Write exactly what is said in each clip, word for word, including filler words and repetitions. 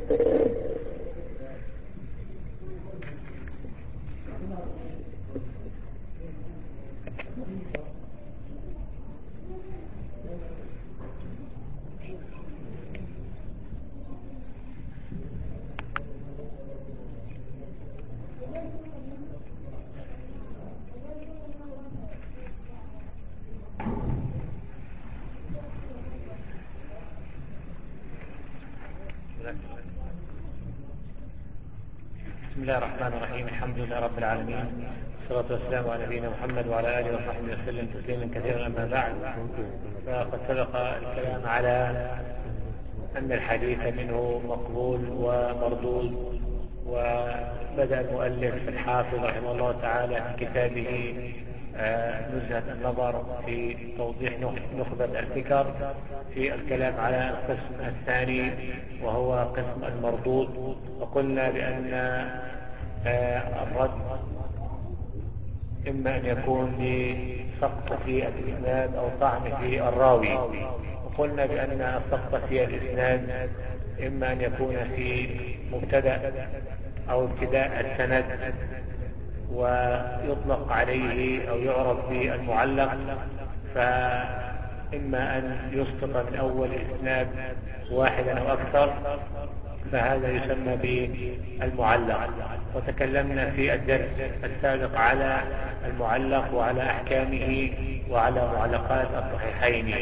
بسم الله الرحمن الرحيم. الحمد لله رب العالمين، والصلاة والسلام على نبينا محمد وعلى آله وصحبه وسلم تسليما كثيرا. أما بعد، فقد سبق الكلام على أن الحديث منه مقبول ومردود، وبدأ المؤلف الحافظ رحمه الله تعالى في كتابه نزهة النظر في توضيح نخبة الفكر في الكلام على القسم الثاني وهو قسم المردود. وقلنا بأن الرد إما أن يكون لسقط في الإسناد أو طعن في الراوي، وقلنا بأن السقط في الإسناد إما أن يكون في مبتدأ أو ابتداء السند ويطلق عليه أو يعرف بالمعلق، فإما أن يسقط من أول إسناد واحدا أو أكثر، فهذا يسمى بالمعلق. وتكلمنا في الدرس السابق على المعلق وعلى أحكامه وعلى معلقات الصحيحين،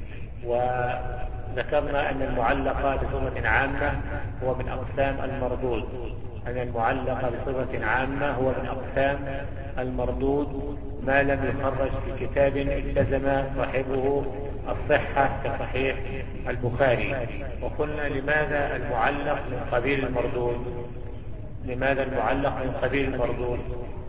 وذكرنا أن المعلق بصفة عامة هو من أقسام المردود، أن المعلق بصفة عامة هو من أقسام المردود ما لم يخرج في كتاب التزم صاحبه الصحة كصحيح البخاري. وقلنا لماذا المعلق من قبيل المردود؟ لماذا المعلق من قبيل المردود؟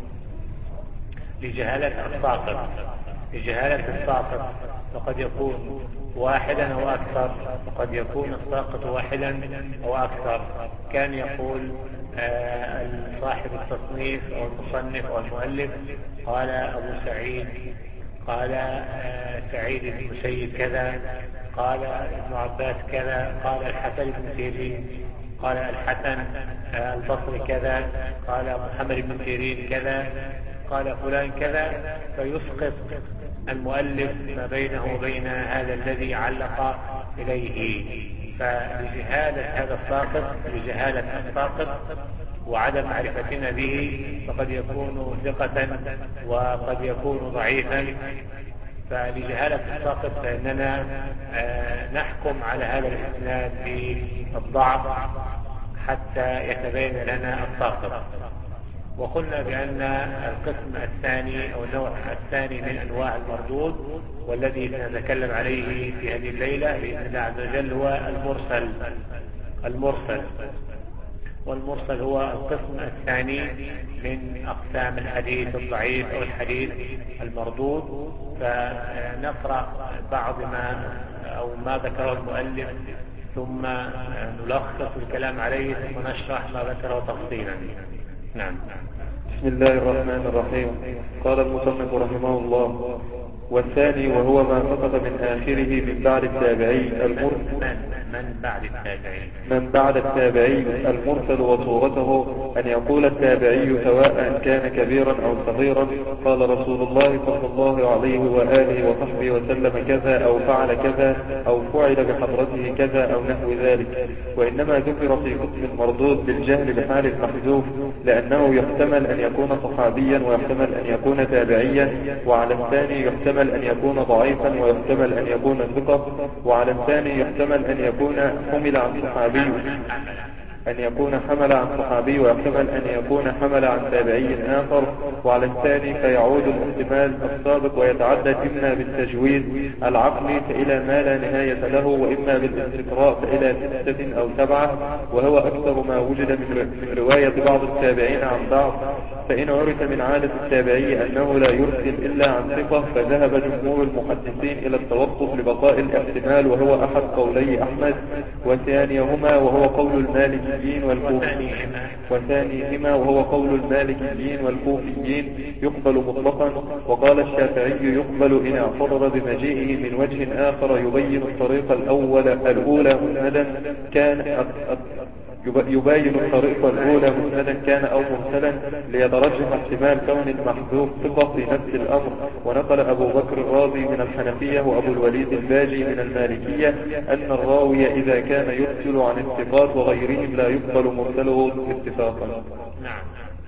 لجهالة الساقط، لجهالة الساقط، فقد يكون واحدا أو أكثر، وقد يكون الساقط واحدا أو أكثر. كان يقول آه صاحب التصنيف أو المصنف أو المؤلف قال أبو سعيد، قال آه سعيد بن المسيب كذا، قال ابن عباس كذا، قال الحسن بن سيرين، قال الحسن آه البصري كذا، قال محمد بن سيرين كذا، قال فلان كذا، فيسقط المؤلف ما بينه وبين هذا الذي علق إليه. فلجهالة هذا الساقط، لجهالة الساقط وعدم معرفتنا به، فقد يكون ثقة وقد يكون ضعيفا. فلجهالة الساقط فإننا نحكم على هذا الإسناد بالضعف حتى يتبين لنا الساقط. وقلنا بأن القسم الثاني أو النوع الثاني من أنواع المردود والذي سنتكلم عليه في هذه الليلة بإذن الله عز وجل هو المرسل. المرسل والمرسل هو القسم الثاني من أقسام الحديث الضعيف أو الحديث المردود. فنقرأ بعض ما أو ما ذكره المؤلف ثم نلخص الكلام عليه ثم نشرح ما ذكره تفصيلا. نعم. بسم الله الرحمن الرحيم. قال المصنف رحمه الله: والثاني وهو ما سقط من آخره من بعد التابعي المرسل من بعد التابعي من بعد التابعي المرسل، وصورته أن يقول التابعي سواء كان كبيرا أو صغيرا قال رسول الله صلى الله عليه وآله وصحبه وسلم كذا أو فعل كذا أو فعل بحضرته كذا أو نحو ذلك. وإنما ذكر في قسم المردود بالجهل بحال المحذوف، لأنه يحتمل أن يكون صحابيا ويحتمل أن يكون تابعيا، وعلى الثاني يحتمل أن يكون ضعيفا ويحتمل أن يكون ثقة، وعلى الثاني يحتمل أن يكون حمل عن صحابي أن يكون حمل عن صحابي ويحتمل أن يكون حمل عن تابعي آخر، وعلى الثاني فيعود الاحتمال السابق ويتعدد إما بالتجويد العقلي فإلى ما لا نهاية له، وإما بالاستقراء فإلى ستة أو سبعة، وهو أكثر ما وجد من رواية بعض التابعين عن بعض. فإن عرف من عادة التابعي أنه لا يرسل إلا عن ثقة، فذهب جمهور المحدثين إلى التوقف لبقاء الاحتمال، وهو أحد قولي أحمد، وثانيهما وهو قول المالكيين والكوفيين وثانيهما وهو قول المالكيين والكوفيين يقبل مطلقا. وقال الشافعي يقبل إن اعترض بمجيئه من وجه آخر يبين الطريق الأول الأولى مسندا كان يباين الطريقة الأولى مسندا كان أو مرسلا ليترجح احتمال كون المحذوف ثقة في نفس الأمر. ونقل أبو بكر الرازي من الحنفية وأبو الوليد الباجي من المالكية أن الراوي إذا كان يرسل عن الثقات وغيرهم لا يقبل مرسله اتفاقا. نعم.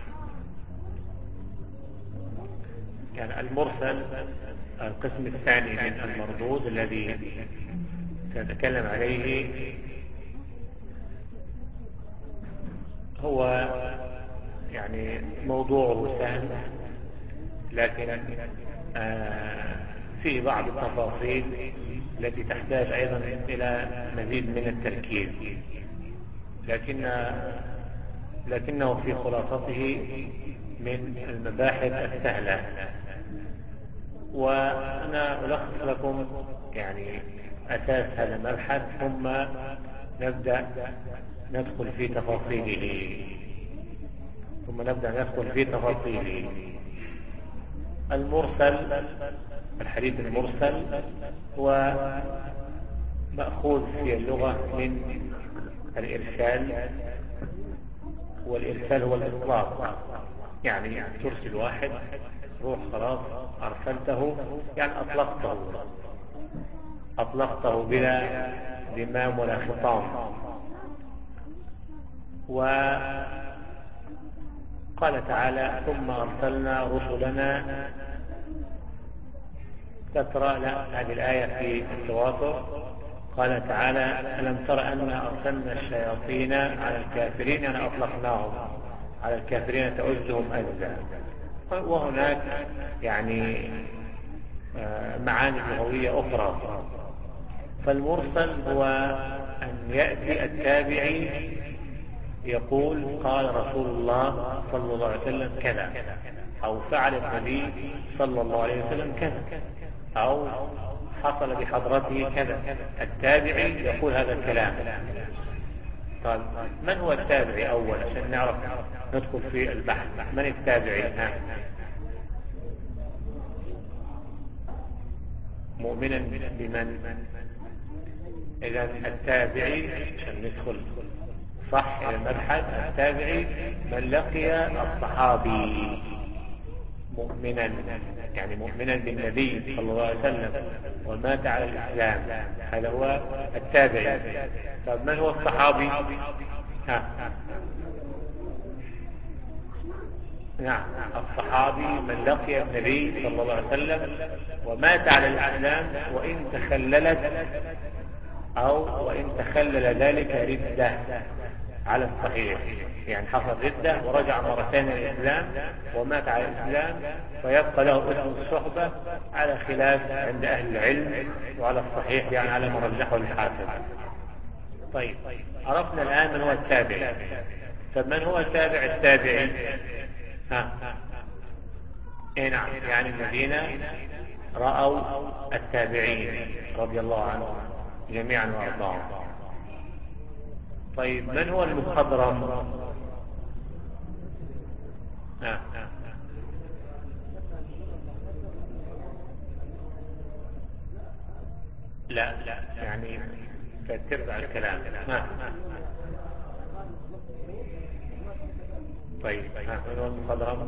يعني المرسل القسم الثاني من المردود الذي سنتكلم عليه هو يعني موضوعه سهل، لكن آه فيه بعض التفاصيل التي تحتاج أيضا إلى مزيد من التركيز، لكن لكنه في خلاصته من المباحث السهلة. وأنا ألخص لكم يعني أساس هذا المبحث، ثم نبدأ ندخل في تفاصيله ثم نبدأ ندخل في تفاصيله. المرسل، الحديث المرسل هو مأخوذ في اللغة من الإرسال، والإرسال هو الإطلاق، يعني ترسل واحد روح خلاص أرسلته، يعني أطلقته أطلقته بلا ذمام ولا خطام. وقال تعالى ثم أرسلنا رسلنا تترى لا هذه الآية في التواتر. قال تعالى ألم تر أن أرسلنا الشياطين على الكافرين أن أطلقناهم على الكافرين تؤزهم أزا. وهناك يعني معاني لغوية أخرى. فالمرسل هو أن يأتي التابعي يقول قال رسول الله صلى الله عليه وسلم كذا، أو فعل النبي صلى الله عليه وسلم كذا، أو حصل بحضرته كذا. التابعي يقول هذا الكلام. طيب من هو التابعي أول عشان نعرف ندخل في البحث؟ من التابعي؟ ها. مؤمنا بمن؟ إذا التابعي عشان ندخل صح إلى المبحث، التابعي من لقي الصحابي مؤمنا، يعني مؤمنا بالنبي صلى الله عليه وسلم ومات على الإسلام، هذا هو التابعي. طب من هو الصحابي؟ ها. نعم، الصحابي من لقي النبي صلى الله عليه وسلم ومات على الإسلام وإن تخللت أو وإن تخلل ذلك ردة على الصحيح، يعني حصل ردة ورجع مرتين الإسلام ومات على الإسلام، فيبقى له اسم الصحبة على خلاف عند أهل العلم، وعلى الصحيح يعني على مرجحه الحافظ. طيب عرفنا الآن من هو التابعي. طب من هو التابع التابعي؟ ها. إيه نعم، يعني الذين رأوا التابعين رضي الله عنهم جميعا وأرضاهم. طيب من هو المخضرم؟ ها. لا لا يعني تتبع الكلام. ها. طيب ها. من هو المخضرم؟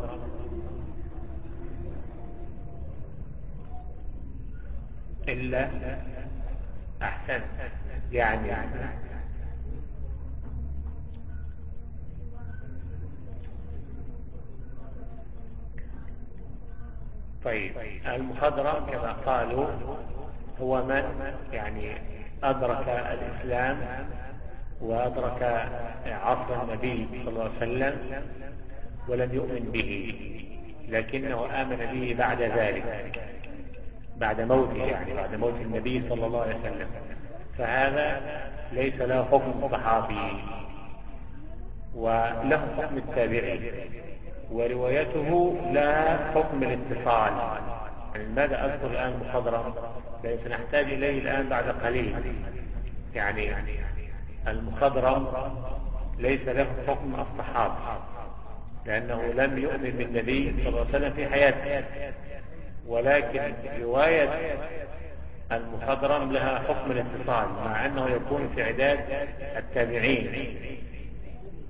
إلا أحسن، يعني طيب المخضرم كما قالوا هو من يعني أدرك الإسلام وأدرك عصر النبي صلى الله عليه وسلم ولم يؤمن به، لكنه آمن به بعد ذلك، بعد موته، يعني بعد موت النبي صلى الله عليه وسلم، فهذا ليس له حكم الصحابي وله حكم التابعي، وروايته لها حكم الاتصال. يعني ماذا أذكر الآن مخضرم؟ لأن سنحتاج إليه الآن بعد قليل. يعني المخضرم ليس له حكم الصحابة لأنه لم يؤمن بالنبي صلى الله عليه وسلم في حياته، ولكن رواية المخضرم لها حكم الاتصال، مع أنه يكون في عداد التابعين،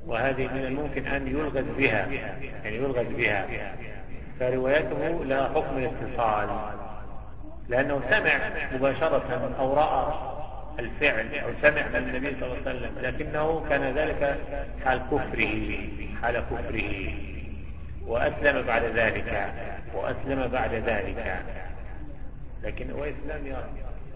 وهذه من الممكن أن يلغز بها، يعني يلغز بها، فروايته لا حكم الاتصال، لأنه سمع مباشرة أو رأى الفعل أو سمع من النبي صلى الله عليه وسلم، لكنه كان ذلك حال كفره حال كفره وأسلم بعد ذلك وأسلم بعد ذلك لكن هو إسلام يا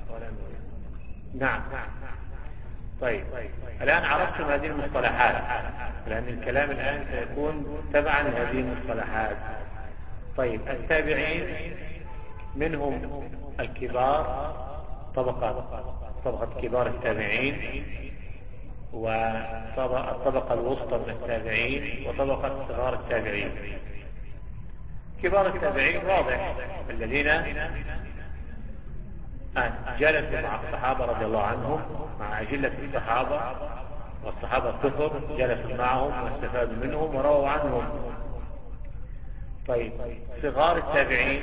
نعم. طيب الآن عرفتم هذه المصطلحات، لأن الكلام الآن سيكون تبعا لهذه المصطلحات. طيب التابعين منهم الكبار، طبقة طبقة كبار التابعين، والطبقة الوسطى من التابعين، وطبقة صغار التابعين. كبار التابعين واضح الذين جلسوا مع الصحابة رضي الله عنهم، مع أجلة الصحابة، والصحابة كثر جلسوا معهم واستفادوا منهم ورووا عنهم. طيب صغار التابعين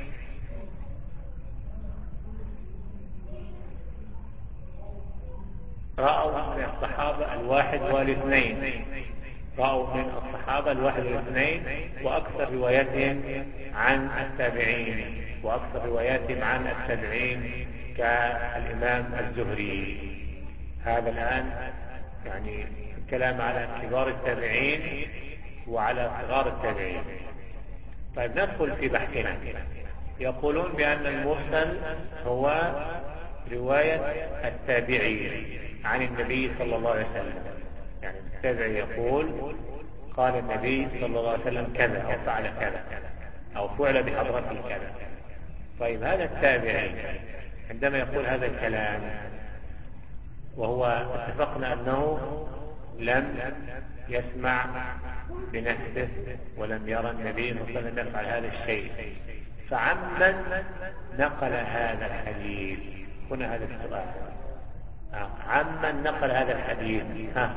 رأوا من الصحابة الواحد والاثنين، رأوا من الصحابة الواحد والاثنين، وأكثر رواياتهم عن التابعين وأكثر رواياتهم عن التابعين كالإمام الزهري. هذا الآن يعني الكلام على كبار التابعين وعلى صغار التابعين. طيب ندخل في بحثنا. يقولون بأن المرسل هو رواية التابعي عن النبي صلى الله عليه وسلم، يعني التابعي يقول قال النبي صلى الله عليه وسلم كذا أو فعل كذا أو فعل بحضرته كذا. طيب هذا التابعي عندما يقول هذا الكلام، وهو اتفقنا أنه لم يسمع بنفسه ولم يرى النبي صلى الله عليه وسلم يفعل هذا الشيء، فعمن نقل هذا الحديث؟ هنا هذا السؤال، عمن نقل هذا الحديث؟ ها.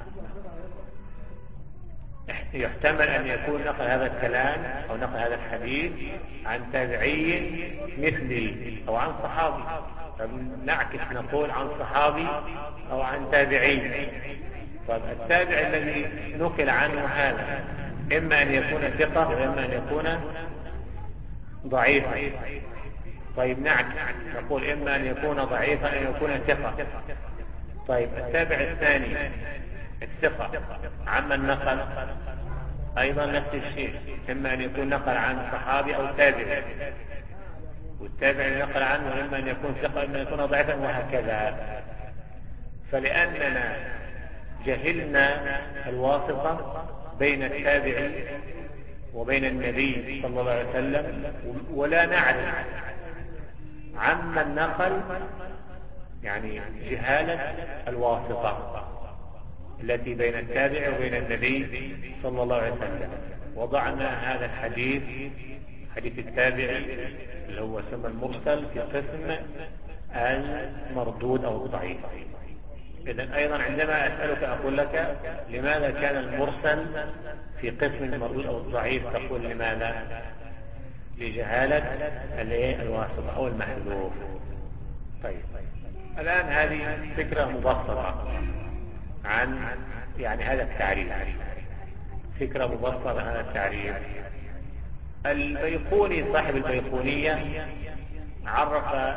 يحتمل أن يكون نقل هذا الكلام أو نقل هذا الحديث عن تابعي مثلي أو عن صحابي، نعكس نقول عن صحابي أو عن تابعي. فالتابع الذي نقل عنه هذا إما أن يكون ثقة وإما أن يكون ضعيفا. طيب نعكس نقول إما أن يكون ضعيفا أن يكون ثقة. طيب التابع الثاني الثقة عمن نقل أيضا نفس الشيء، إما أن يكون نقل عن صحابي أو تابع، والتابع اللي نقل عنه إما أن يكون ثقة إما أن يكون ضعيفا، وهكذا. فلأننا جهلنا الواسطة بين التابع وبين النبي صلى الله عليه وسلم، ولا نعرف عمن نقل، يعني جهالة الواسطة التي بين التابع وبين النبي صلى الله عليه وسلم، وضعنا هذا الحديث حديث التابعي اللي هو سمى المرسل في قسم المردود أو الضعيف. إذن أيضا عندما أسألك أقول لك لماذا كان المرسل في قسم المردود أو الضعيف، تقول لماذا؟ لجهالة الواسطة أو المحذوف. طيب الآن هذه فكرة مبسطة عن يعني هذا التعريف، فكرة مبسطة عن هذا التعريف. البيقوني صاحب البيقونية عرف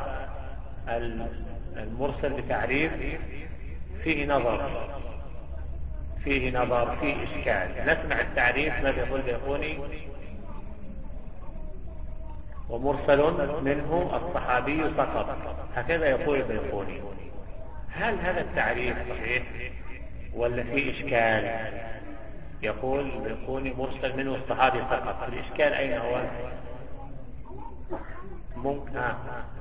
المرسل بتعريف فيه نظر فيه نظر فيه إشكال. نسمع التعريف ماذا يقول البيقوني: ومرسل منه الصحابي سقط، هكذا يقول البيقوني. هل هذا التعريف صحيح ولا فيه إشكال؟ يقول البيقوني مرسل منه الصحابي سقط، الإشكال أين هو؟ ممكن آه.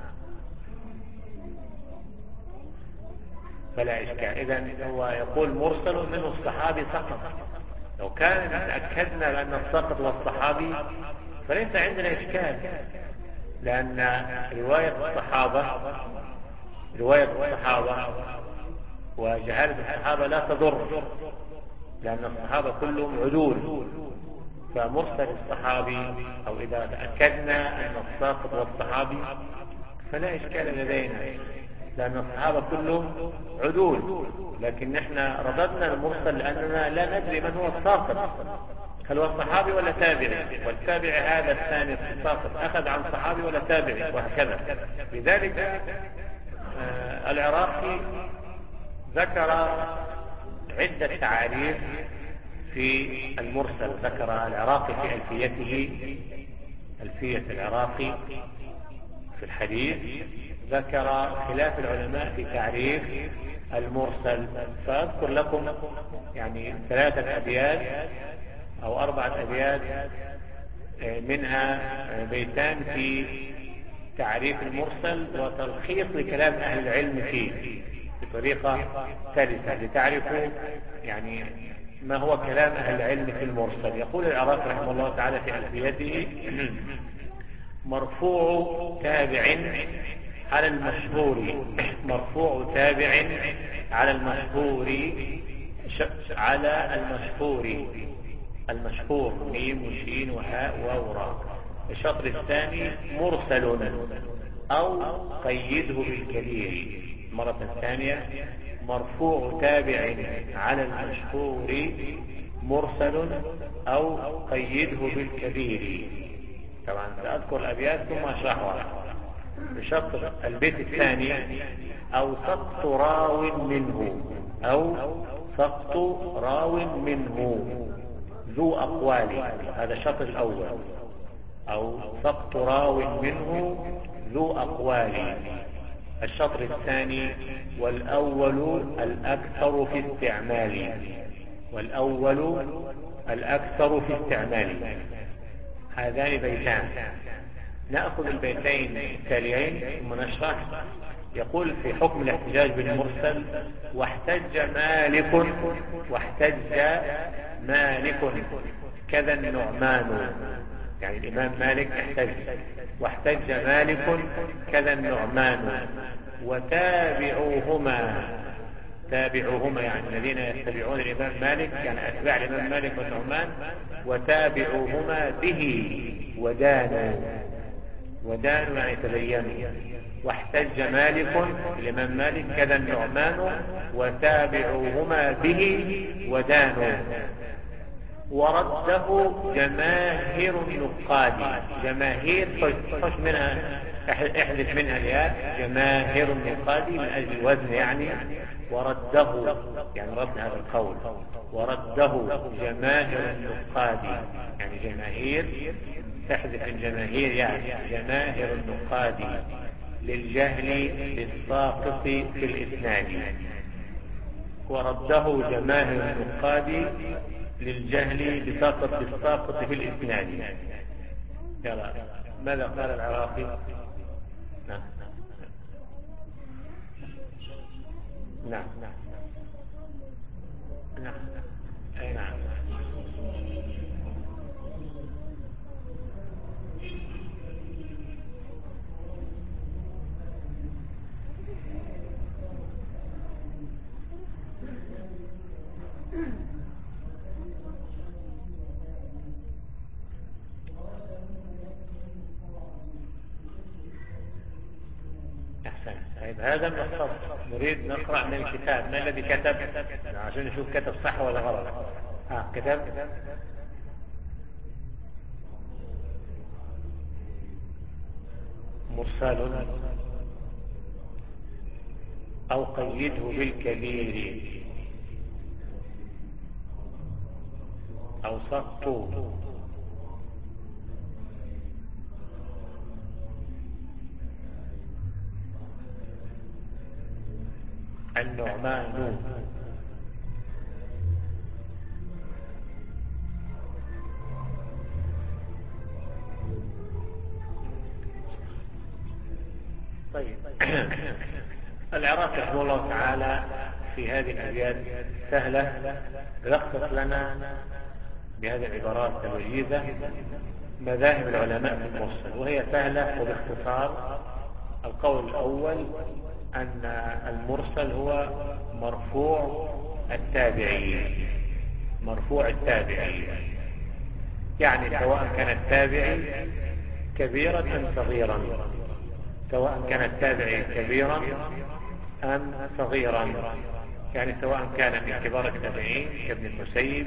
فلا إشكال. إذن هو يقول مرسل منه الصحابي سقط. لو كان تأكدنا بأن السقط والصحابي فليس عندنا إشكال، لأن رواية الصحابة رواية الصحابة وجهالة الصحابة لا تضر، لأن الصحابة كلهم عدول. فمرسل الصحابي أو إذا تأكدنا أن الساقط والصحابي فلا إشكال لدينا، لأن الصحابة كلهم عدول، لكن نحن رددنا المرسل لأننا لا ندري من هو الساقط، هل هو صحابي ولا تابعي، والتابع هذا الثاني الساقط أخذ عن صحابي ولا تابعي، وهكذا. لذلك آه العراقي ذكر عدة تعاريف في المرسل. ذكر العراقي في ألفيته، ألفية العراقي في الحديث، ذكر خلاف العلماء في تعريف المرسل. فأذكر لكم يعني ثلاثة أبيات أو أربعة أبيات منها بيتان في تعريف المرسل وتلخيص لكلام أهل العلم فيه بطريقة سلسة لتعرفوا يعني ما هو كلام أهل العلم في المرسل. يقول العراقي رحمه الله تعالى في ألفيته: مرفوع تابع على المشهور، مرفوع تابع على المشهور، على المشهور، المشهور ميم وشين وهاء وراء. الشطر الثاني مرسل أو قيده بالكبير. مرة ثانية: مرفوع تابع على المشهور مرسل أو قيده بالكبير. طبعا سأذكر الأبيات ثم أشرحها. بشطر البيت الثاني: أو سقط راو منه، أو سقط راو منه ذو أقوال. هذا الشطر الأول. أو سقط راو منه ذو أقوال. الشطر الثاني: والأول الأكثر في استعمال، والأول الأكثر في استعمال. هذان بيتان. نأخذ البيتين التاليين ثم نشرح. يقول في حكم الاحتجاج بالمرسل: واحتج مالك، واحتج مالك كذا النعمان. يعني الإمام مالك احتج. واحتج مالك كذا النعمان وتابعوهما، تابعوهما يعني الذين يتبعون الإمام مالك، يعني أتباع الإمام مالك والنعمان، وتابعوهما به ودانوا، ودانوا يعني تبينوا. واحتج مالك الإمام مالك كذا النعمان وتابعوهما به ودانوا. ورده جماهير النقاد. جماهير خش منها، احذف منها الياء. جماهير النقاد من أجل الوزن يعني. ورده يعني رد هذا القول. ورده جماهير النقاد يعني جماهير، تحذف الجماهير يعني جماهير النقاد للجهل بالساقط في الإسناد. ورده جماهير النقاد للجهل بساقط بالساقط في الإسناد. يلا ماذا قال العراقي؟ نعم نعم نعم أي نعم. أحسن. طيب هذا مختصر، نريد نقرأ من الكتاب. ما الذي كتب عشان نشوف كتب صح ولا غلط؟ ها كتب مرسل أو قيده بالكبير أو سقط النعمان. طيب العراقي رحمه الله تعالى في هذه الأبيات سهلة يلخص لنا بهذه العبارات الوجيزة مذاهب العلماء في المرسل، وهي سهلة وباختصار. القول الأول أن المرسل هو مرفوع التابعي، مرفوع التابعي يعني سواء كان التابعي كبيرا أم صغيرا، سواء كان التابعي كبيرا أم صغيرا، يعني سواء كان من كبار التابعين كابن المسيب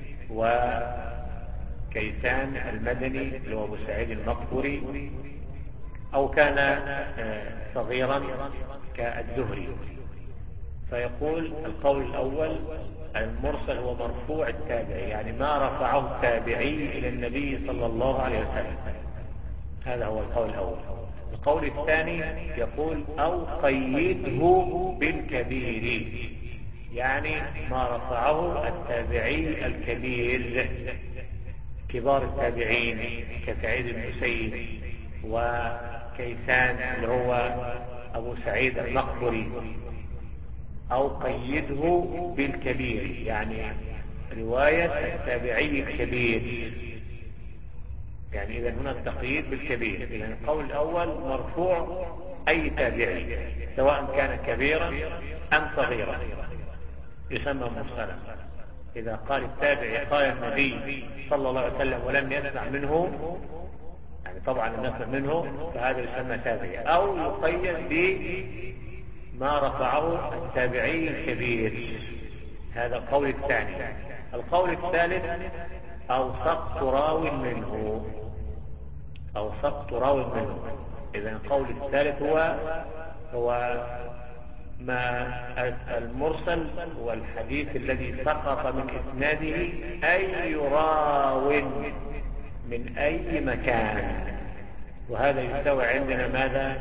وكيسان المدني اللي هو أبو سعيد المقبري، أو كان صغيرا كالزهري. فيقول القول الأول المرسل هو مرفوع التابعي، يعني ما رفعه التابعي إلى النبي صلى الله عليه وسلم، هذا هو القول الأول. القول الثاني يقول أو قيده بالكبير، يعني ما رفعه التابعي الكبير، كبار التابعين كسعيد المسيب وكيسان اللي هو أبو سعيد المقبري، أو قيده بالكبير، يعني رواية التابعي الكبير، يعني إذا هنا التقييد بالكبير. إذا القول الأول مرفوع أي تابعي سواء كان كبيرا أم صغيرا يسمى مرسلا. إذا قال التابعي قال النبي صلى الله عليه وسلم ولم يسمع منه، يعني طبعا لم يسمع منه، فهذا يسمى تابعي. أو يقيد بما رفعه التابعي الكبير، هذا القول الثاني. القول الثالث أو سقط راو منه، أو سقط راو منه. إذا القول الثالث هو هو ما المرسل هو الحديث الذي سقط من إسناده أي راو من أي مكان، وهذا يساوي عندنا ماذا؟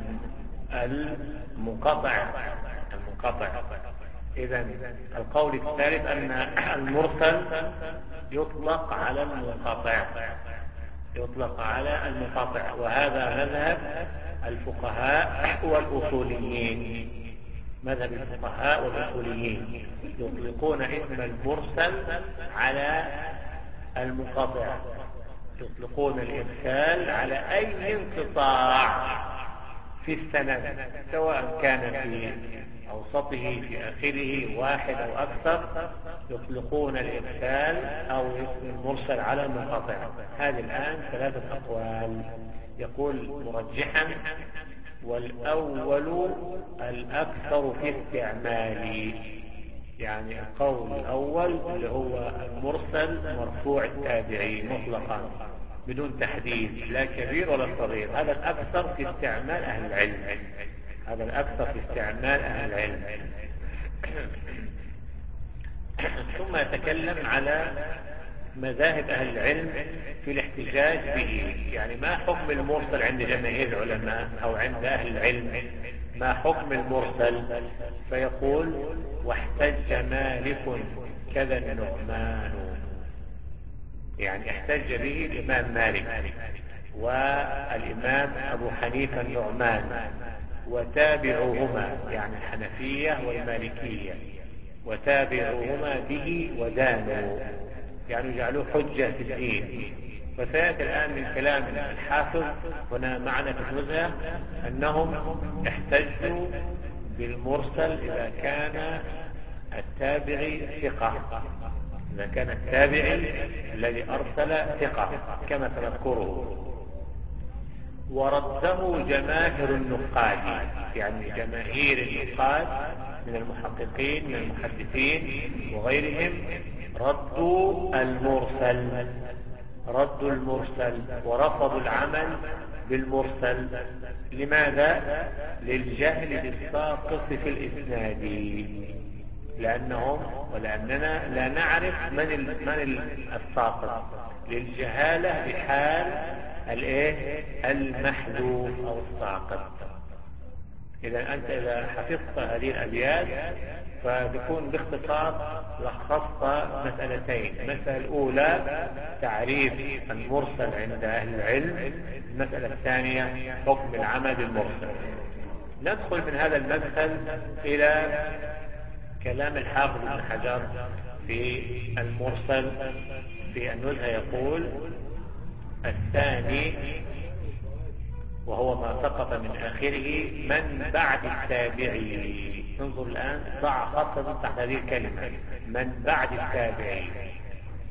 المنقطع المنقطع. إذا القول الثالث أن المرسل يطلق على المنقطع، يطلق على المنقطع، وهذا مذهب الفقهاء والأصوليين. مذهب الفقهاء والأصوليين يطلقون اسم المرسل على المنقطع، يطلقون الإرسال على أي انقطاع في السند، سواء كان في أوسطه في آخره واحد أو أكثر، يطلقون الإرسال أو اسم المرسل على المنقطع. هذه الآن ثلاثة أقوال، يقول مرجحا والأول الأكثر في استعماله، يعني القول الأول اللي هو المرسل مرفوع التابعي مطلقا بدون تحديد لا كبير ولا صغير، هذا الأكثر في استعمال أهل العلم، هذا الأكثر في استعمال أهل العلم. ثم يتكلم على مذاهب أهل العلم في الاحتجاج به، يعني ما حكم المرسل عند جماهير العلماء أو عند أهل العلم، ما حكم المرسل؟ فيقول واحتج مالك كذا النعمان، يعني احتج به الإمام مالك والإمام أبو حنيفة النعمان وتابعوهما، يعني الحنفية والمالكية، وتابعوهما به ودانوا، يعني جعلوه حجة في الدين. وسيأتي الآن من كلام الحافظ هنا معنا في النزهة أنهم احتجوا بالمرسل إذا كان التابعي ثقة، إذا كان التابعي الذي أرسل ثقة كما سنذكره. ورده جماهير النقاد، يعني جماهير النقاد من المحققين من المحدثين وغيرهم ردوا المرسل، ردوا المرسل ورفضوا العمل بالمرسل. لماذا؟ للجهل بالساقط في الإسناد، لأنهم ولأننا لا نعرف من من الساقط، للجهالة بحال الايه المحذوف أو الساقط. إذا أنت إذا حفظت هذه الأبيات فتكون باختصار لخصت مسألتين: المسألة الأولى تعريف المرسل عند أهل العلم، المسألة الثانية حكم العمل بالمرسل. ندخل من هذا المدخل إلى كلام الحافظ ابن حجر في المرسل في النزهة. يقول الثاني وهو ما سقط من آخره من بعد التابعي. انظر الآن، ضع خطا تحت هذه الكلمة من بعد التابعي،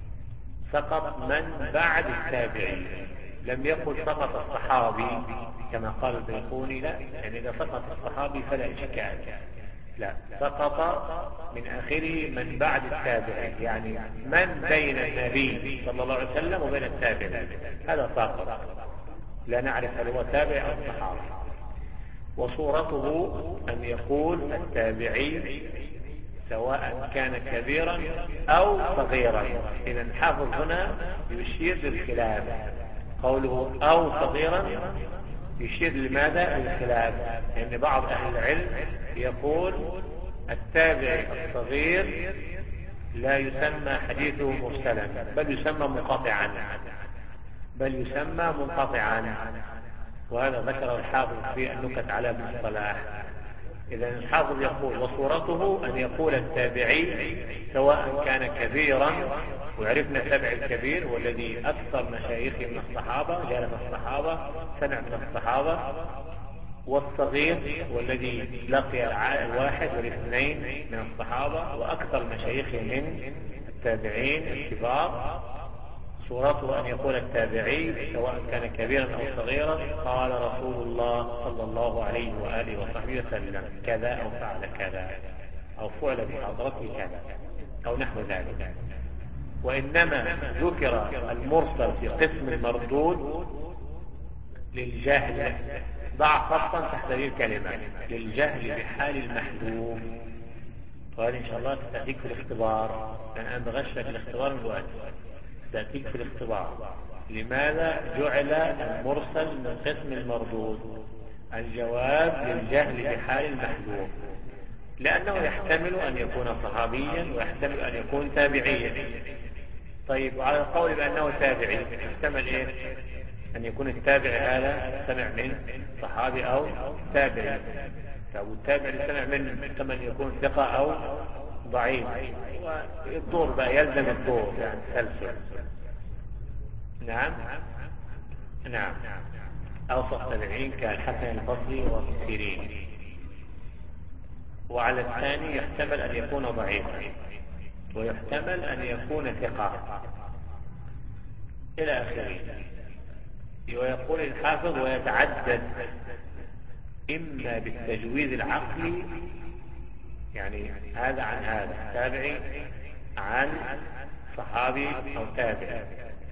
سقط من بعد التابعي، لم يقل سقط الصحابي كما قال البيقوني لا، يعني إذا سقط الصحابي فلا إشكال، لا، سقط من آخره من بعد التابعين، يعني من بين النبي صلى الله عليه وسلم وبين التابعين هذا ساقط، لا نعرف هل هو تابع أو صحابي. وصورته أن يقول التابعي سواء كان كبيرا أو صغيرا. إذا الحافظ هنا يشير للخلاف، قوله أو صغيرا يشير لماذا؟ للخلاف، لأن يعني بعض أهل العلم يقول التابع الصغير لا يسمى حديثه مرسلا، بل يسمى منقطعا، بل يسمى منقطعا، وهذا ذكره الحافظ في النكت على ابن الصلاح. إذا الحافظ يقول وصورته أن يقول التابعي سواء كان كبيرا، وعرفنا تابع الكبير والذي أكثر مشايخه من الصحابة، جالس الصحابة، سمع من الصحابة، والصغير والذي لقي الواحد والاثنين من الصحابة وأكثر مشايخه من التابعين الكبار. صورته أن يقول التابعي سواء كان كبيرا أو صغيرا قال رسول الله صلى الله عليه وآله وصحبه وسلم كذا أو فعل كذا أو فعل بحضرته كذا أو نحو ذلك. وإنما ذكر المرسل في قسم المردود للجهل، ضع خطا تحت هذه الكلمة، للجهل بحال المحذوف. وهذه إن شاء الله تأتيك في الاختبار، لأن أنا بغشك الاختبار من الوقت، تأتيك في الاختبار. لماذا جعل المرسل من قسم المردود؟ الجواب للجهل بحال المحذوف، لأنه يحتمل أن يكون صحابيا ويحتمل أن يكون تابعيا. طيب، وعلى القول بأنه تابعي يحتمل إيه؟ أن يكون التابع هذا سمع من صحابي أو تابعي. والتابع اللي سمع منه يحتمل أن يكون ثقة أو ضعيف، والدور بقى يلزم الدور، يعني تسلسل. نعم نعم أوسط تابعين كالحسن البصري وابن سيرين. وعلى الثاني يحتمل أن يكون ضعيفا، ويحتمل أن يكون ثقة إلى آخره. ويقول الحافظ ويتعدد إما بالتجويز العقلي، يعني هذا عن هذا، تابعي عن صحابي أو تابع،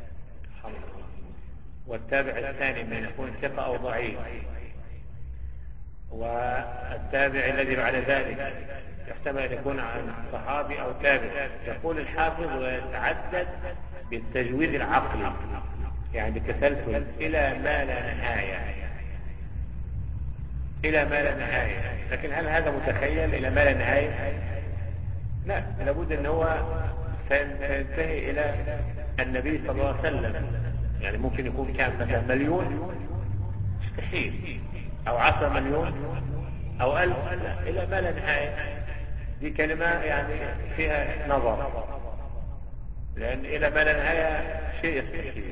والتابع الثاني من يكون ثقة أو ضعيف، والتابع الذي بعد ذلك يحتمل أن يكون عن صحابي أو تابع. يقول الحافظ ويتعدد بالتجويز العقلي، يعني بتسلسل إلى ما لا نهاية، إلى ما لا نهاية. لكن هل هذا متخيل إلى ما لا نهاية؟ لا، لابد أن هو سينتهي إلى النبي صلى الله عليه وسلم. يعني ممكن يكون كان مثلا مليون، مستحيل، أو عشرة مليون أو ألف، إلى ما لا نهاية. دي كلمة يعني فيها نظر، لأن إلى ما لا نهاية شيء يستحيل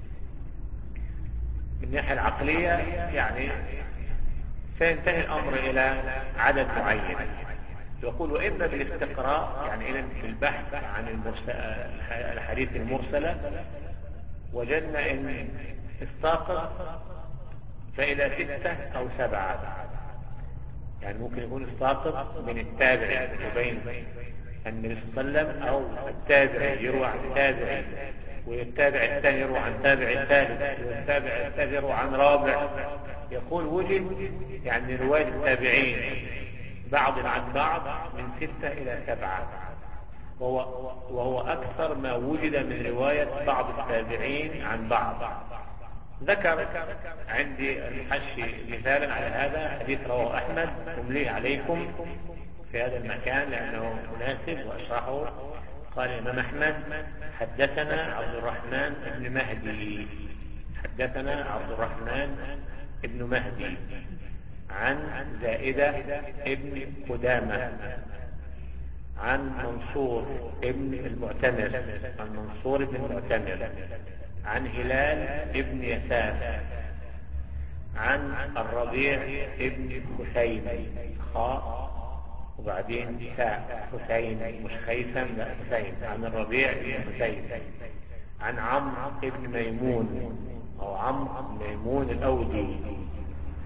من الناحية العقلية، يعني سينتهي الأمر إلى عدد معين. يقول وإما بالاستقراء، يعني إذن في البحث عن الحديث المرسلة وجدنا إن الساقط فإلى ستة أو سبعة، يعني ممكن يكون الساقط من التابع وبين النبي صلى الله عليه وسلم، أو التابع يروى عن تابع، والتابع الثاني يروى عن تابع الثالث، والتابع الثالث يروى عن رابع. يقول وجد يعني رواية التابعين بعض عن بعض من ستة إلى سبعة، وهو, وهو أكثر ما وجد من رواية بعض التابعين عن بعض. ذكر عندي الحشي مثالا على هذا حديث رواه أحمد، أمليه عليكم في هذا المكان لأنه مناسب وأشرحه. قال الإمام أحمد حدثنا عبد الرحمن بن مهدي، حدثنا عبد الرحمن بن مهدي عن زائدة ابن قدامة عن منصور ابن المعتمر، عن منصور ابن المعتمر عن هلال ابن يسار عن الربيع ابن حسين، خاء وبعدين ساء، حسين مش خيثم، لا حسين، عن الربيع ابن حسين عن عمرو ابن ميمون أو عمرو ميمون الأودي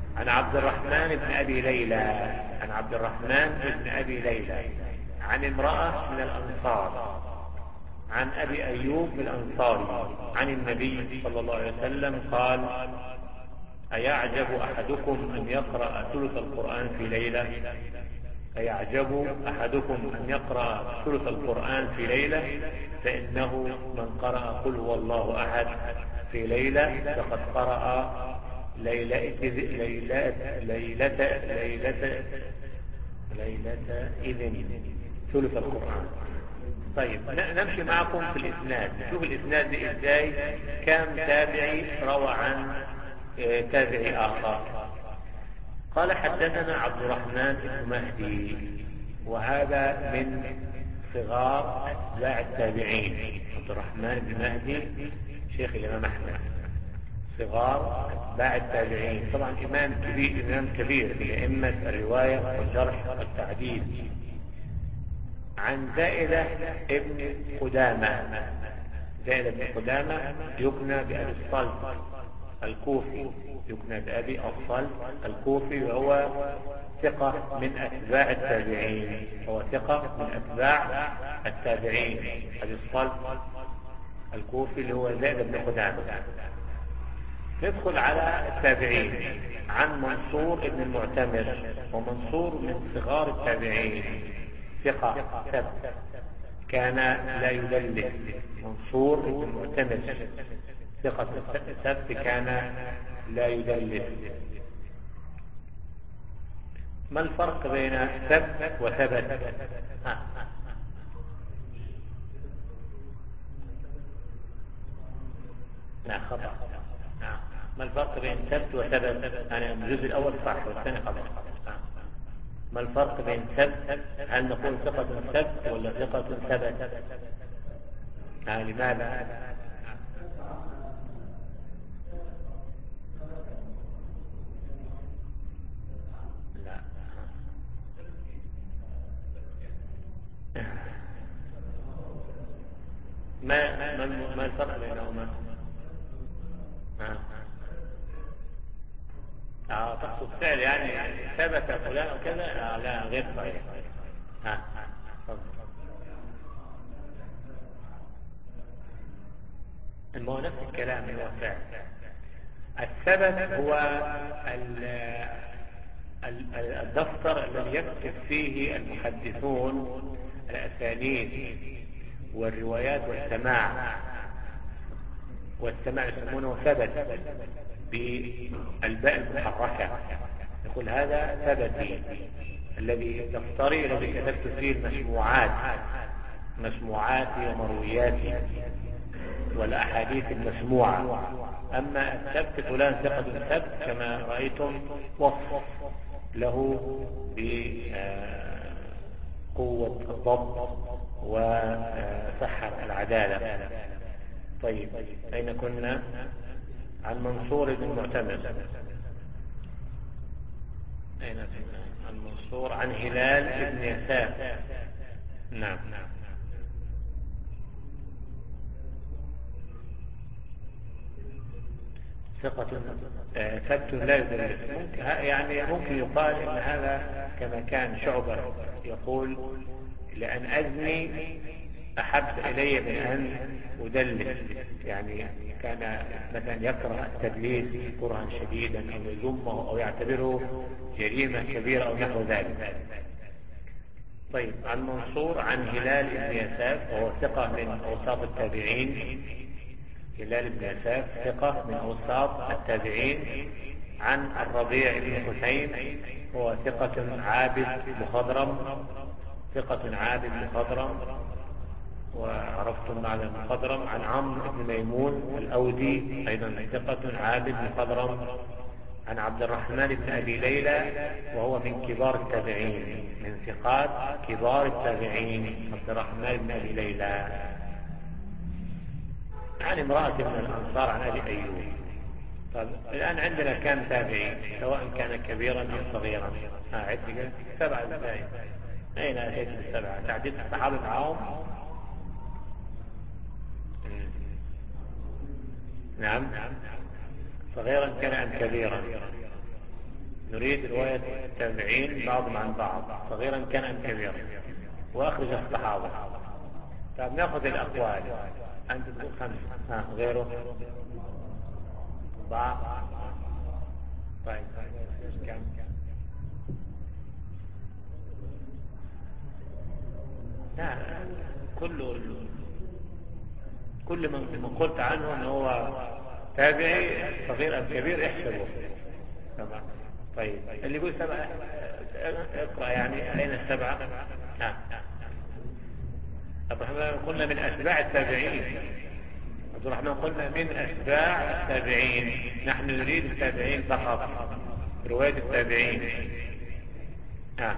عن عبد الرحمن بن أبي ليلى عن عبد الرحمن بن أبي ليلى عن امرأة من الأنصار عن أبي أيوب الأنصاري عن النبي صلى الله عليه وسلم قال: أيعجب أحدكم أن يقرأ ثلث القرآن في ليلة أيعجب أحدكم أن يقرأ ثلث القرآن في ليلة فإنه من قرأ قل هو الله أحد في ليلة فقد قرأ ليلة ليلة ليلة ليلة ليلة إذن ثلث القرآن. طيب نمشي معكم في الإسناد، نشوف الإسناد دي إزاي. كم تابعي روى عن تابعي آخر؟ قال: حدثنا عبد الرحمن بن مهدي، وهذا من صغار أتباع التابعين. عبد الرحمن بن مهدي شيخ الإمام أحمد، صغار أتباع التابعين، طبعا إمام كبير، إمام كبير من أئمة الرواية والجرح والتعديل. عن زائدة ابن قدامة، زائدة بن قدامة يكنى بأبي الصلت الكوفي، يكنى بأبي الصلت الكوفي، وهو ثقة من أتباع التابعين، هو ثقة من أتباع التابعين. أبي الصلت الكوفي اللي هو زائدة بن قدامة. ندخل على التابعين. عن منصور ابن المعتمر، ومنصور من صغار التابعين، ثقة ثبت، كان لا يدلس. منصور ابن المعتمر ثقة ثبت، كان لا يدلس. ما الفرق بين ثبت وثبت؟ ها. لا خطأ. ما الفرق بين ثبت وثبت؟ يعني الجزء الأول صح والثاني خطأ. ما الفرق بين ثبت؟ هل نقول ثقة ثبت ولا ثقة ثبت؟ آه لماذا؟ لا ما ما ما الفرق بينهما؟ آه. اه تقصد فعل يعني ثبت فلان وكذا؟ آه لا غير صحيح. ها آه. ما هو نفس الكلام، هو فعل. الثبت هو الدفتر الذي يكتب فيه المحدثون الأسانيد والروايات والسماع، والسماع يسمونه ثبت بالباء المحركة، يقول هذا ثبتي، الذي دفتري الذي كتبت فيه المسموعات، مسموعاتي ومروياتي والأحاديث المسموعة. أما الثبت فلان ثقة ثبت كما رأيتم وصف له بقوة الضبط وصحة العدالة. طيب أين كنا؟ عن منصور بن المعتمر. أين كنا؟ عن منصور عن هلال بن يساف. نعم. ثقة ثبت لا يدلس. ممكن يعني ممكن يقال إن هذا كما كان شعبة يقول: لأن أزني أحب إلي من أن أدلس، يعني كان مثلا يكره التدليس كرها شديدا أو يذمه أو يعتبره جريمة كبيرة أو نحو ذلك. طيب عن منصور عن هلال بن يساف، وهو ثقة من أوساط التابعين. هلال بن يساف ثقة من أوساط التابعين. عن الربيع بن حسين، هو ثقة عابد مخضرم، ثقة عابد مخضرم، وعرفتم معنى مخضرم. عن عمرو بن ميمون الأودي، أيضا ثقة عابد مخضرم. عن عبد الرحمن بن أبي ليلى، وهو من كبار التابعين، من ثقات كبار التابعين عبد الرحمن بن أبي ليلى. عن امرأة من الأنصار عن أبي أيوب. طيب الآن عندنا كم تابعين سواء كان كبيرا أو صغيرا؟ ها عدك سبعة ازاي؟ أين أتيت بالسبعة؟ تعديد الصحابة معهم؟ نعم. صغيرا كان أم كبيرا؟ نريد رواية التابعين بعضهم عن بعض صغيرا كان أم كبيرا وأخرج الصحابة. طيب نأخذ الأقوال. أنت تقول خمسة، ها غيره أربعة. طيب كم؟ لا كله كل من قلت عنه أنه هو تابعي صغير أم كبير احسبه. تمام. طيب اللي يقول سبعة اقرأ يعني أين السبعة؟ ها عبد الرحمن قلنا من أتباع التابعين. عبد الرحمن قلنا من أتباع التابعين. نحن نريد التابعين فقط، رواية التابعين. ها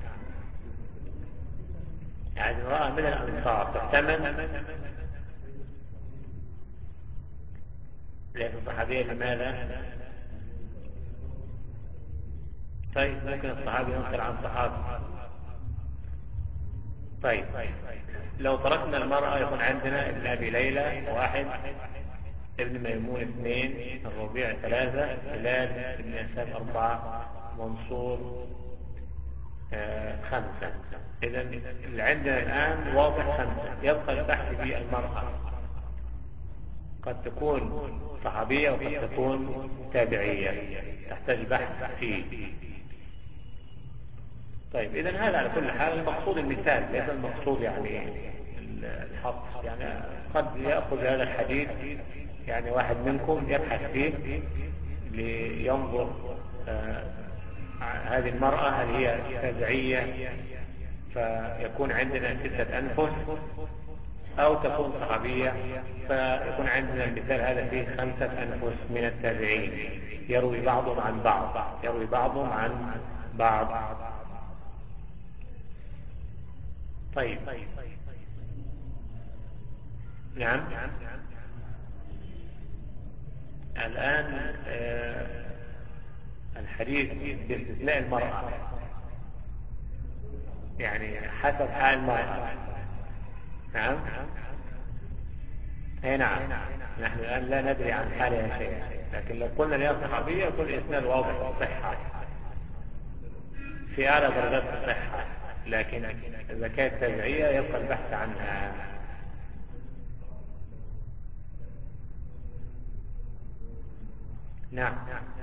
يعني رأى من الأنصار الثمن ليس الصحابية. لماذا؟ طيب ممكن الصحابي ينقل عن صحابي. طيب لو تركنا المرأة يكون عندنا ابن أبي ليلى واحد، ابن ميمون اثنين، الربيع ثلاثة، هلال ابن يساب أربعة، منصور آه خمسة. إذا اللي عندنا الآن واضح خمسة. يبقى البحث في المرأة، قد تكون صحابية وقد تكون تابعية، تحتاج بحث فيه. طيب إذا هذا على كل حال المقصود المثال، ليس المقصود يعني الحق. يعني قد يأخذ هذا الحديث يعني واحد منكم يبحث فيه لينظر آه هذه المرأة هل هي تابعية فيكون عندنا ستة أنفس، أو تكون صحابية فيكون عندنا المثال هذا فيه خمسة أنفس من التابعين يروي بعضهم عن بعض، يروي بعضهم عن بعض. طيب نعم. الآن آه الحديث باستثناء المرأة، يعني حسب حال المرأة. نعم اي نعم. نحن الآن لا ندري عن حالها شيء، لكن لو قلنا لها صحابية يكون الإسناد واضح الصحة في أعلى درجات الصحة، لكن إذا كانت تابعية يبقى البحث عنها. نعم.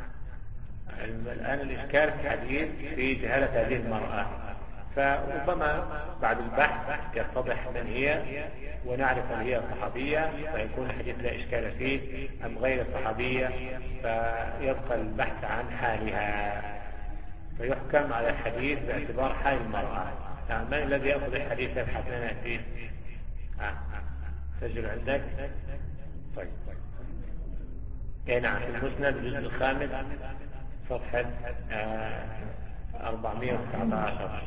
الآن الإشكال في الحديث في جهالة هذه المرأة، فربما بعد البحث يتضح من هي ونعرف هل هي صحابية فيكون الحديث لا إشكال فيه أم غير صحابية، فيبقى البحث عن حالها فيحكم على الحديث باعتبار حال المرأة. يعني من الذي يأخذ الحديث يبحث لنا فيه؟ آه. سجل عندك. طيب اي نعم. في المسند الجزء الخامس صفحة آه أربعمائة وتسعة عشر.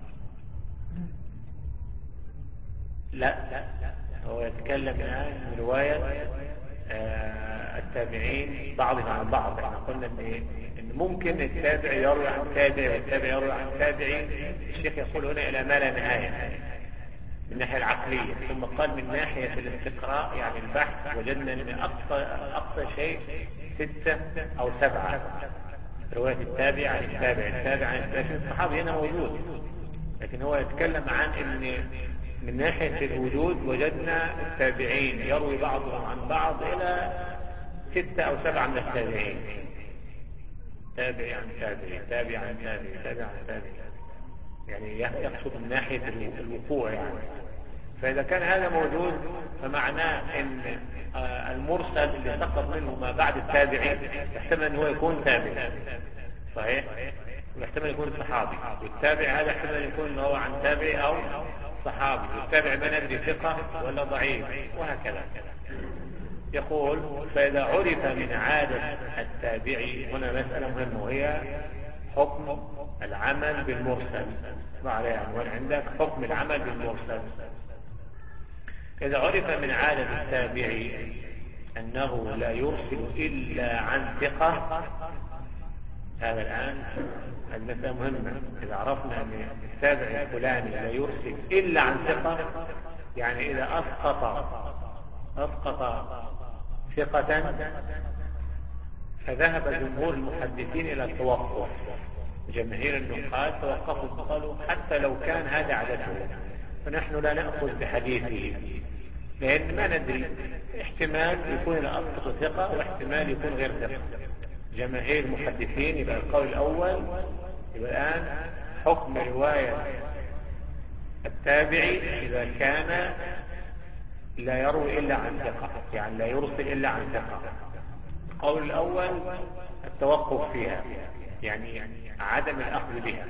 لا هو يتكلم الآن من رواية آه التابعين بعضهم عن بعض. احنا قلنا ان إن ممكن التابع يروي عن تابع والتابع يروي عن تابعي. الشيخ يقول هنا الى ما لا نهاية من الناحية العقلية، ثم قال من ناحية الاستقراء يعني البحث وجدنا ان اقصى اقصى شيء ستة او سبعة رواية التابع عن التابع التابع عن التابع. الصحابي هنا موجود، لكن هو يتكلم عن ان من ناحية الوجود وجدنا التابعين يروي بعضهم عن بعض الى ستة او سبعة من التابعين. تابع عن تابع تابع عن تابع تابع عن تابع، يعني يقصد من ناحية الوقوع يعني. فإذا كان هذا موجود فمعناه ان المرسل اللي سقط منه ما بعد التابعين يحتمل ان هو يكون تابع صحيح، ويحتمل يكون صحابي، والتابع هذا يحتمل يكون هو عن تابع او صحابي، والتابع ما ندري ثقة ولا ضعيف وهكذا. يقول فإذا عرف من عادة التابعي، هنا مسألة مهمة وهي حكم العمل بالمرسل. ما عليه عنوان عندك حكم العمل بالمرسل. إذا عرف من عادة التابعي أنه لا يرسل إلا عن ثقة، هذا الآن المسألة مهمة. إذا عرفنا أن التابع الفلاني لا يرسل إلا عن ثقة، يعني إذا أسقط أسقط ثقة فذهب جمهور المحدثين إلى التوقف. جماهير النقاد توقفوا قالوا حتى لو كان هذا عدده فنحن لا نأخذ بحديثه، لأن ما ندري، احتمال يكون الأسقط ثقة واحتمال يكون غير ثقة. جماهير المحدثين يبقى القول الأول. يبقى الآن حكم رواية التابعي إذا كان لا يروي إلا عن ثقة، يعني لا يرسل إلا عن ثقة. القول الأول التوقف فيها، يعني عدم الأخذ بها.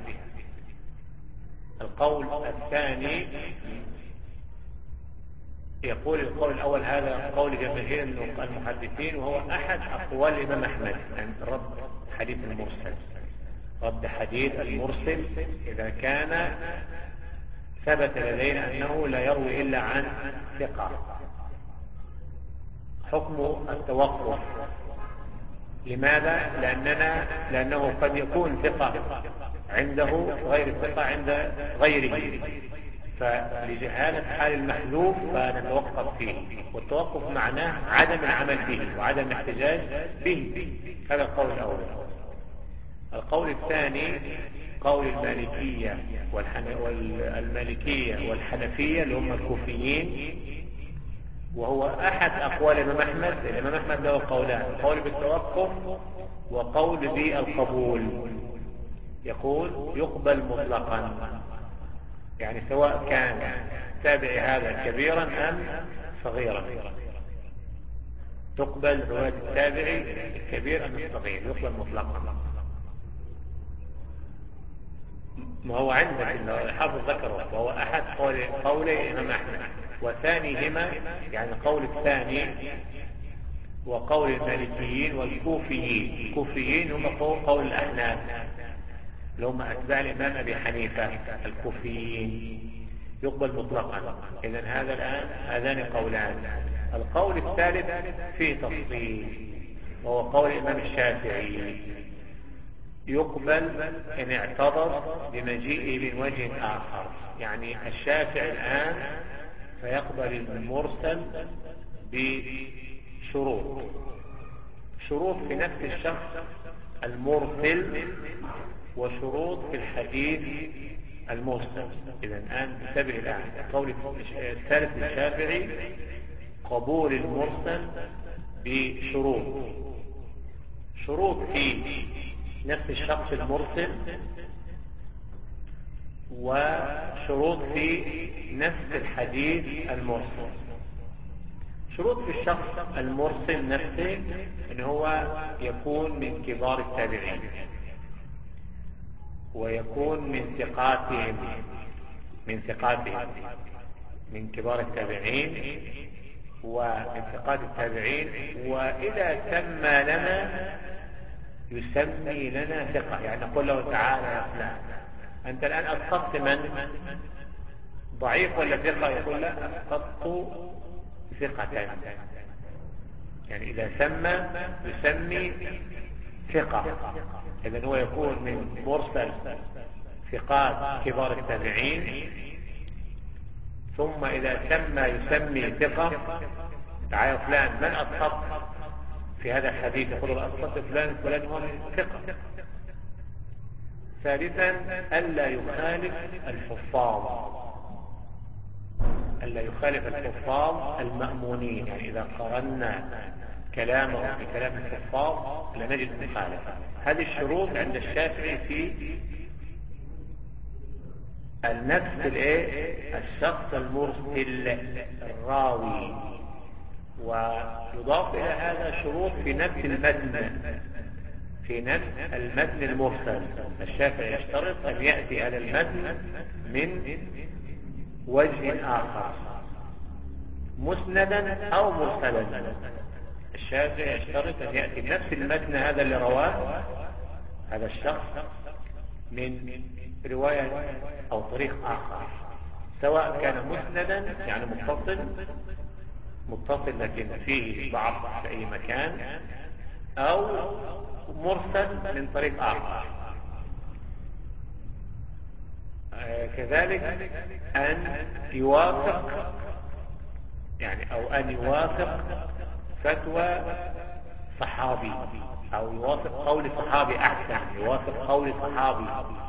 القول الثاني يقول القول الأول هذا قول جماهير المحدثين، وهو أحد أقوال الإمام أحمد عن رد حديث المرسل. رد حديث المرسل إذا كان ثبت لدينا أنه لا يروي إلا عن ثقة. حكم التوقف. لماذا؟ لأننا لأنه قد يكون ثقة عنده غير الثقة عند غيره، فلجهالة حال المحذوف فنتوقف فيه، والتوقف معناه عدم العمل به وعدم الاحتجاج به. هذا القول الأول. القول الثاني قول المالكية والمالكية والحنفية اللي هم الكوفيين، وهو أحد أقوال الإمام أحمد. الإمام أحمد له قولان: قول بالتوقف وقول بالقبول. يقول يقبل مطلقا، يعني سواء كان تابع هذا كبيرا أم صغيرا، تقبل رواية التابعي الكبير أم الصغير، يقبل مطلقا. ما هو عندك الحافظ ذكره، وهو أحد قولي الإمام أحمد. وثانيهما يعني قول الثاني وقول المالكيين والكوفيين. الكوفيين هم قول الأحناف اللي هم أتباع الإمام أبي حنيفة. الكوفيين يقبل مطلقا. إذن هذا الآن هذان قولان. القول الثالث فيه تفصيل، وهو قول الإمام الشافعي، يقبل إن اعتبر بمجيئه من وجه آخر. يعني الشافعي الآن فيقبل المرسل بشروط شروط في نفس الشخص المرسل، وشروط في الحديث المرسل. إذا الآن انتبه الآن قول الثالث الشافعي قبول المرسل بشروط شروط في نفس الشخص المرسل، وشروط في نفس الحديث المرسل. شروط في الشخص المرسل نفسه ان هو يكون من كبار التابعين، ويكون من ثقاتهم من ثقاتهم من كبار التابعين ومن ثقات التابعين. وإذا سمى لنا يسمي لنا ثقة، يعني نقول له تعالى يا فلان أنت الآن أسقطت من؟ ضعيف ولا ثقة؟ يقول لا، أسقطت ثقة. يعني إذا سمى يسمي ثقة. إذن هو يكون من مرسل ثقات كبار التابعين، ثم إذا سمى يسمي ثقة. تعالى فلان من أسقط في هذا الحديث؟ يقول أسقط فلان فلان هو ثقة. ثالثا ألا يخالف الحفاظ ألا يخالف الحفاظ المأمونين. يعني إذا قرنا كلامه بكلام الحفاظ لنجد مخالفة. هذه الشروط عند الشافعي في النفس الايه الشخص المرسل الراوي، ويضاف إلى هذا شروط في نفس المتن في نفس المتن المرسل. الشافعي يشترط أن يأتي على المتن من وجه آخر مسندا أو مرسلا. الشافعي يشترط أن يأتي نفس المتن هذا اللي رواه هذا الشخص من رواية أو طريق آخر، سواء كان مسندا يعني متصل متصل لكن فيه ضعف في أي مكان، أو مرسل من طريق آخر. آه كذلك أن يوافق يعني أو أن يوافق فتوى صحابي. أو يوافق قول صحابي أحسن، يوافق قول صحابي.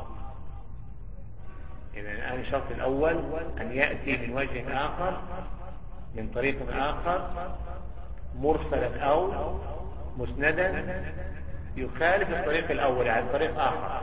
إذن الآن الشرط الأول أن يأتي من وجه آخر، من طريق آخر، مرسلا أو مسندا يخالف الطريق الأول عن طريق آخر.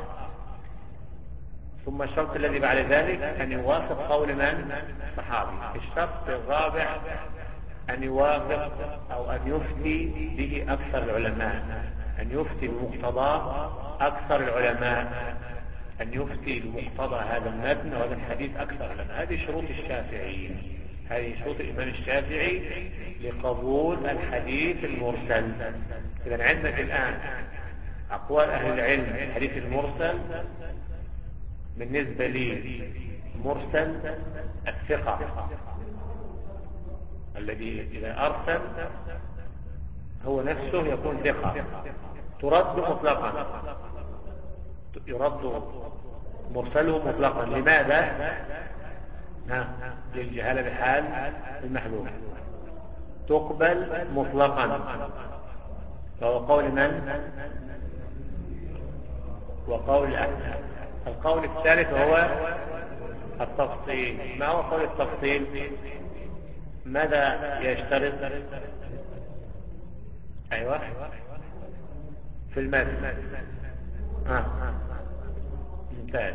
ثم الشرط الذي بعد ذلك أن يوافق قول من؟ صحابي. الشرط الرابع أن يوافق أو أن يفتي به أكثر العلماء، أن يفتي بمقتضاه أكثر العلماء، أن يفتي بمقتضى هذا المتن وهذا الحديث أكثر العلماء. هذه شروط الشافعي، هذه شروط الإمام الشافعي لقبول الحديث المرسل. إذن عندك الآن أقوال أهل العلم في الحديث المرسل. بالنسبة لي مرسل الثقة الذي إذا أرسل هو نفسه يكون ثقة، ترد مطلقا، يرد مرسله مطلقا. لماذا؟ ها، للجهالة بحال المحذوف. تقبل مطلقا، فهو قول من؟ وقول أهل. القول الثالث هو التفصيل. ما هو قول التفصيل؟ ماذا يشترط؟ أيوة في المتن. آه. ممتاز.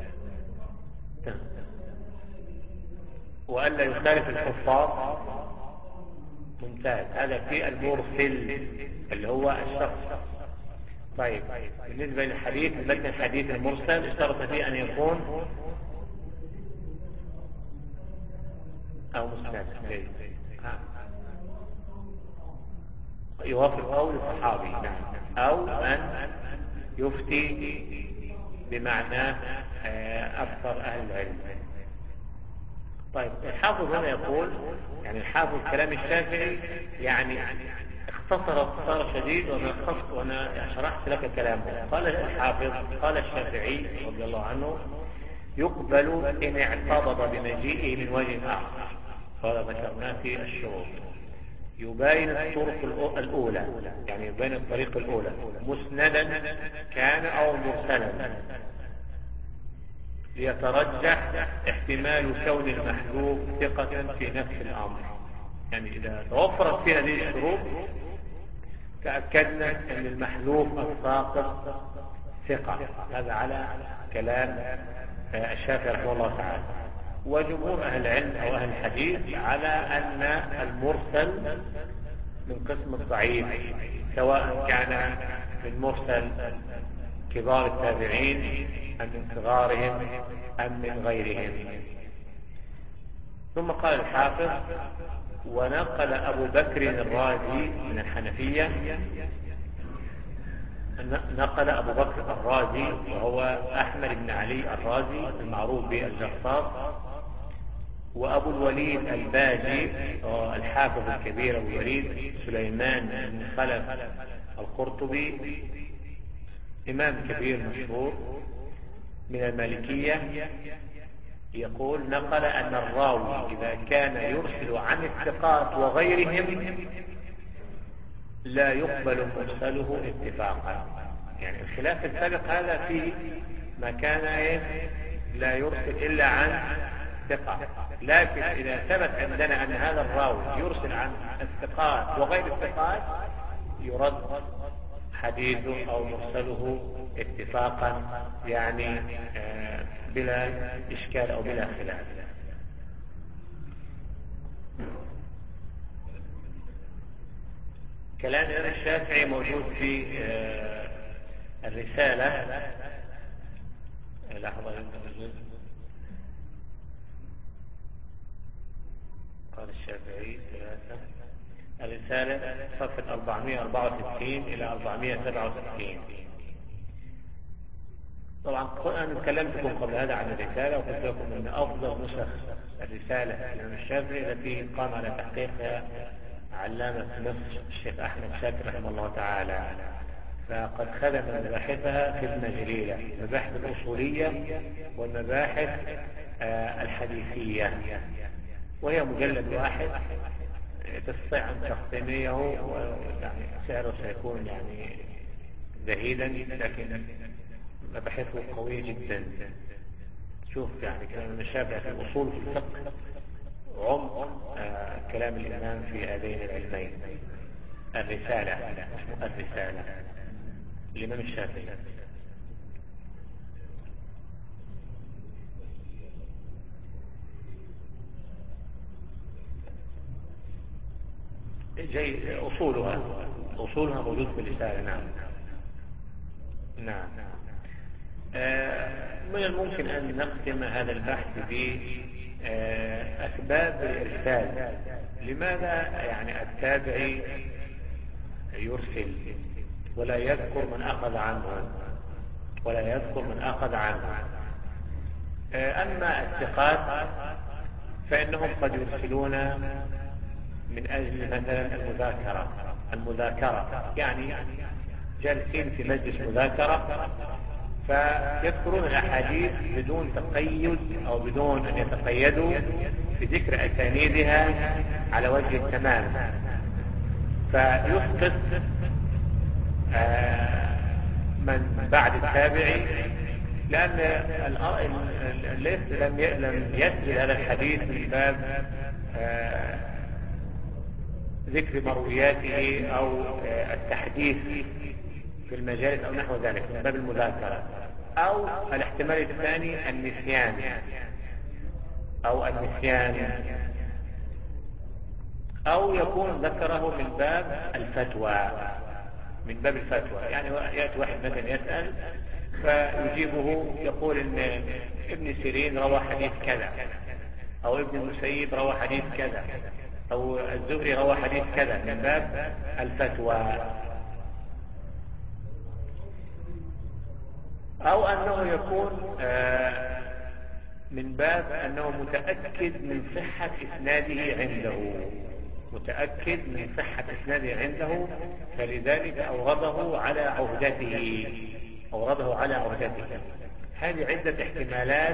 وألا يخالف الحفاظ. ممتاز. هذا في المرسل اللي هو الشخص. طيب، بالنسبة للحديث، المتن الحديث المرسل اشترط فيه أن يكون أو مسند يوافق قول الصحابي، نعم، أو أن يفتي بمعنى أكثر أهل العلم. طيب، الحافظ هنا يقول، يعني الحافظ كلام الشافعي يعني اختصر اختصار شديد، وانا خصت وانا شرحت لك كلامه. قال الحافظ، قال الشافعي رضي الله عنه: يقبل إن اعتضد بمجيئه من وجه آخر. هذا ذكرناه في الشروط. يباين الطرق الأولى، يعني يباين الطريق الأولى، مسندا كان أو مرسلا، ليترجح احتمال كون المحذوف ثقة في نفس الأمر. يعني إذا توفرت في هذه الشروط تأكدنا أن المحذوف الساقط ثقة. هذا على كلام الشافعي رحمه الله تعالى. وجمهور أهل العلم أو أهل الحديث على أن المرسل من قسم الضعيف، سواء كان من مرسل كبار التابعين أم من صغارهم أم من غيرهم. ثم قال الحافظ: ونقل أبو بكر الرازي من الحنفية، نقل أبو بكر الرازي وهو أحمد بن علي الرازي المعروف بالجصاص، وأبو الوليد الباجي الحافظ الكبير أبو الوليد سليمان بن خلف القرطبي، إمام كبير مشهور من المالكية، يقول: نقل أن الراوي إذا كان يرسل عن الثقات وغيرهم لا يقبل مرسله اتفاقا. يعني الخلاف السابق هذا في ما كان لا يرسل إلا عن ثقة، لكن إذا ثبت عندنا أن هذا الراوي يرسل عن الثقات وغير الثقات يرد حديثه أو مرسله اتفاقا، يعني بلا إشكال أو بلا خلاف. كلام الإمام الشافعي موجود في الرسالة. لحظة، قال الشافعي ثلاثة، الرسالة صفحة أربعمائة وأربعة وستين إلى أربعمائة وسبعة وستين. طبعا أنا تكلمتكم قبل هذا عن الرسالة، وقلت لكم أن أفضل نسخ الرسالة الإمام الشافعي التي قام على تحقيقها علامة مصر الشيخ أحمد شاكر رحمه الله تعالى، فقد خدم مباحثها خدمة جليلة، المباحث الأصولية والمباحث الحديثية، وهي مجلد واحد تستطيع أن تقتنيه، ويعني سعره سيكون يعني زهيدا لكن مباحثه قوية جدا. شوف يعني كلام الشافعي في الأصول في الفقه عمق آه كلام الإمام في هذين العلمين. الرسالة اسمه الرسالة الإمام الشافعي. جي أصولها أصولها موجود في الرسالة. نعم نعم. آه من الممكن أن نختم هذا البحث بأسباب الإرسال. لماذا يعني التابعي يرسل ولا يذكر من أخذ عنه ولا يذكر من أخذ عنه؟ آه أما الثقات فإنهم قد يرسلون من أجل مثلا المذاكرة المذاكرة يعني جالسين في مجلس مذاكرة فيذكرون الأحاديث بدون تقيد أو بدون أن يتقيدوا بذكر أسانيدها على وجه التمام، فيسقط من بعد التابعي، لأن لم يسجل هذا الحديث من باب ذكر مروياته أو التحديث في المجالس أو نحو ذلك من باب المذاكرة، أو الاحتمال الثاني النسيان أو النسيان أو يكون ذكره من باب الفتوى من باب الفتوى. يعني يأتي واحد مثلا يسأل فيجيبه يقول إن ابن سيرين روى حديث كذا، أو ابن المسيب روى حديث كذا، أو الزهري روى حديث كذا من باب الفتوى، أو أنه يكون من باب أنه متأكد من صحة إسناده عنده متأكد من صحة إسناده عنده فلذلك أورده على عهدته أورده على عهدته. هذه عدة احتمالات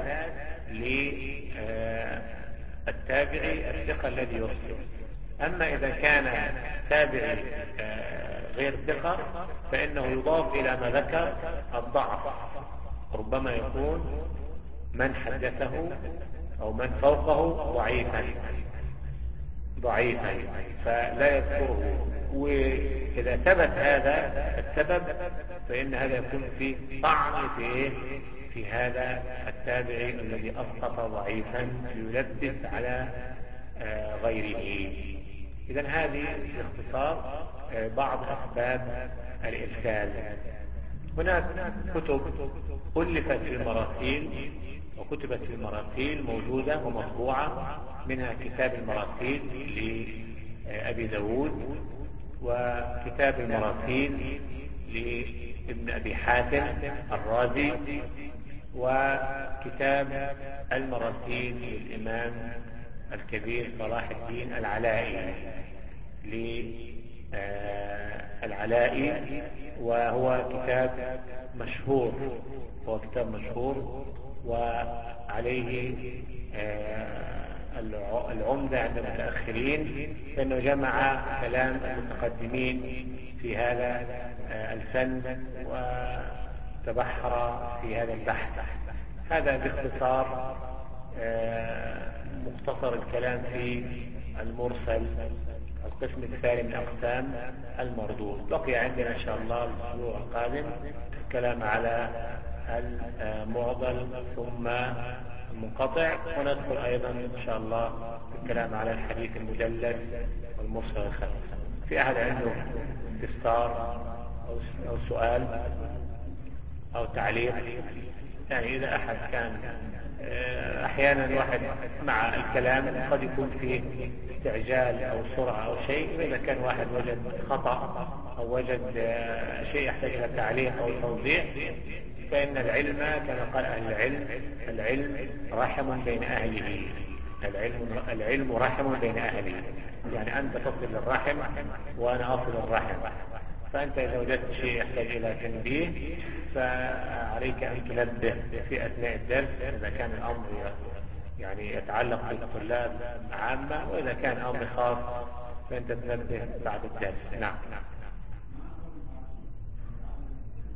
للتابعي الثقة الذي يرسل. أما إذا كان تابعي غير ثقة فإنه يضاف إلى ما ذكر الضعف، ربما يكون من حدثه أو من فوقه ضعيفا ضعيفا فلا يذكره. وإذا ثبت هذا السبب فإن هذا يكون في طعن في في هذا التابعي الذي أسقط ضعيفا يلبس على غيره. إذن هذه باختصار بعض أسباب الإرسال. هناك كتب ألفت في المراسيل وكتبت في المراسيل موجودة ومطبوعة، منها كتاب المراسيل لأبي داود، وكتاب المراسيل لابن أبي حاتم الرازي، وكتاب المراسيل للإمام الكبير صلاح الدين العلائي للعلائي، وهو كتاب مشهور هو كتاب مشهور وعليه العمدة عند المتأخرين، لأنه جمع كلام المتقدمين في هذا الفن وتبحر في هذا البحث. هذا باختصار مختصر الكلام في المرسل القسم الثاني من أقسام المردود. بقي عندنا إن شاء الله الأسبوع القادم الكلام على المعضل ثم المنقطع، وندخل أيضا إن شاء الله الكلام على الحديث المدلس والمرسل الخفي. في أحد عنده استفسار أو سؤال أو تعليق؟ يعني إذا أحد كان أحيانا الواحد مع الكلام قد يكون فيه استعجال أو سرعة أو شيء، إذا كان واحد وجد خطأ أو وجد شيء يحتاج إلى تعليق أو توضيح فإن العلم كما قال أهل العلم العلم رحم بين أهله العلم العلم رحم بين أهله، يعني أنت تصل الرحم وأنا أصل الرحم. فأنت إذا وجدت شيء يحتاج إلى تنبيه فعليك أن تنبه في أثناء الدرس إذا كان الأمر يعني يتعلق بالطلاب عامة، وإذا كان أمر خاص فأنت تنبه بعد الدرس. نعم.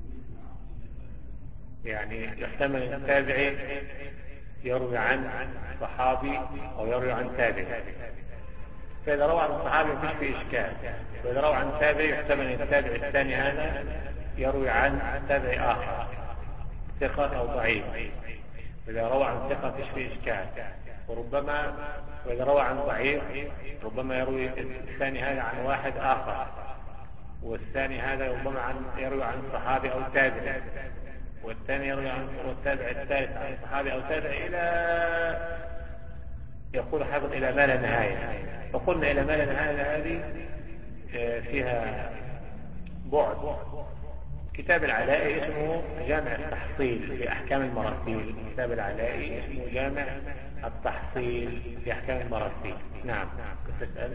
يعني يحتمل التابعي يروي عن صحابي أو يروي عن تابعي، فإذا روى عن الصحابي مفيش فيه إشكال، وإذا روى عن تابعي يحتمل التابعي الثاني هذا يروي عن تابعي آخر ثقة أو ضعيف، إذا روى عن ثقة مفيش فيه إشكال. وربما وإذا روى عن ضعيف ربما يروي الثاني هذا عن واحد آخر، والثاني هذا ربما عن يروي عن صحابي أو تابعي، والثاني يروي عن والتابع الثالث عن صحابي أو تابع، إلى يقول حافظ إلى ما لا نهاية. وقلنا إلى ما لا نهاية هذه فيها بعد. كتاب العلائي اسمه جامع التحصيل في أحكام المراسيل، كتاب العلائي اسمه جامع التحصيل في أحكام المراسيل. نعم كنت تسأل.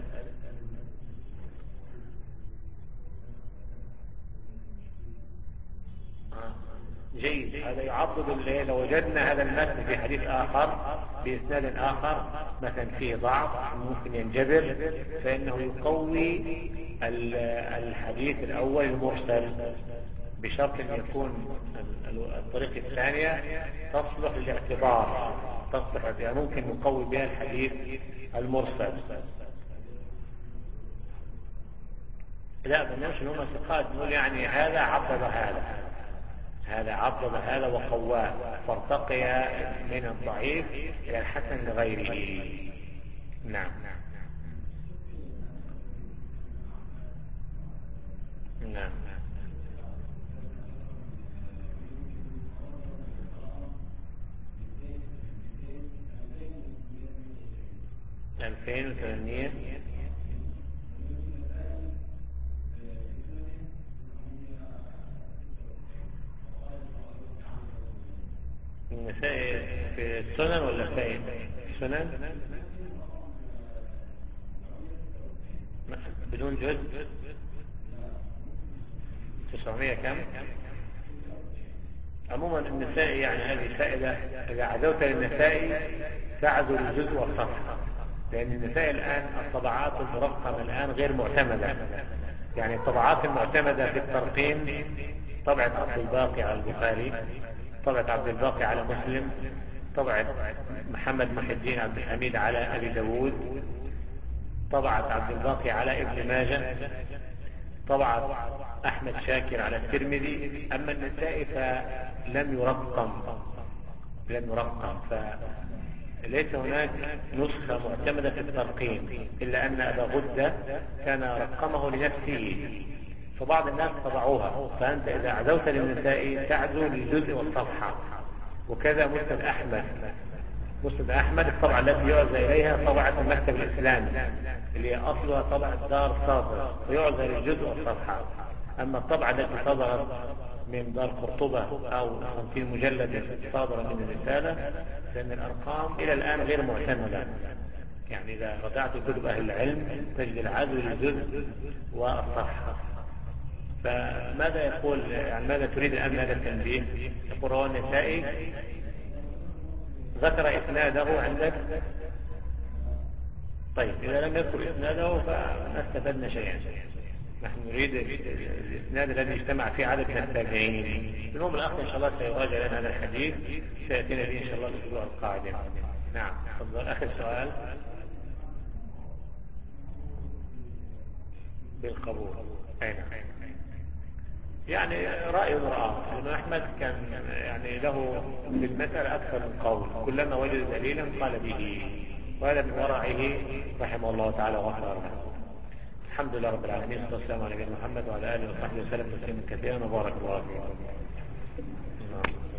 جيد، هذا يعضد اللي لو وجدنا هذا المتن في حديث آخر بإسناد آخر مثلا فيه ضعف ممكن ينجبر، فإنه يقوي الحديث الأول المرسل، بشرط أن يكون الطريق الثانية تصلح للاعتبار، تصلح يعني ممكن نقوي بها الحديث المرسل. لا بنمشي نوم ثقات، نقول يعني هذا عضد هذا، هذا عضد هذا وقواه، فارتقي من الضعيف إلى الحسن لغيره. نعم نعم ألفين وثمانمائة النسائي في السنن ولا فين؟ السنن بدون جزء تسعمائة كم؟ عموما النسائي يعني هذه فائدة، إذا عزوت للنسائي تعزو الجزء والصفحة، لأن النسائي الآن الطبعات المرقمة الآن غير معتمدة. يعني الطبعات المعتمدة في الترقيم طبعة عبد الباقي على البخاري، طبعة عبد الباقي على مسلم، طبعة محمد محي الدين عبد الحميد على أبي داود، طبعة عبد الباقي على ابن ماجه، طبعة أحمد شاكر على الترمذي. أما النسائي فلم يرقم، لم يرقم، فليس هناك نسخة معتمدة في الترقيم، إلا أن أبا غدة كان رقمه لنفسه، فبعض الناس طبعوها، فأنت إذا عزوت للنسائي تعزو للجزء والصفحة. وكذا مسند أحمد، مسند أحمد الطبعة التي يعزى إليها طبعة المكتب الإسلامي اللي هي أصلها طبعة دار صادر، ويعزى للجزء والصفحة. أما الطبعة التي صدرت من دار قرطبة أو خمسين مجلد صادرة من الرسالة، فإن الأرقام إلى الآن غير معتمدة. يعني إذا رجعت كتب أهل العلم تجد العزو للجزء والصفحة. فماذا يقول يعني ماذا تريد الآن من هذا التنبيه؟ يقول رواه النسائي، ذكر إسناده عندك. طيب إذا لم يذكر إسناده فما استفدنا شيئا، نحن نريد الإسناد الذي اجتمع فيه عدد من التابعين. المهم الأخ إن شاء الله سيراجع لنا هذا الحديث، سيأتينا به إن شاء الله الأسبوع القادم. نعم تفضل. آخر سؤال بالقبول. أين يعني رأي رأى ابن أحمد كان يعني له في المسألة أكثر من قول، كلما وجد دليلا قال به، وهذا من ورعه رحمه الله تعالى وغفر له. الحمد لله رب العالمين، والصلاة والسلام على نبينا محمد وعلى آله وصحبه وسلم تسليما كثيرا، وبارك الله فيكم.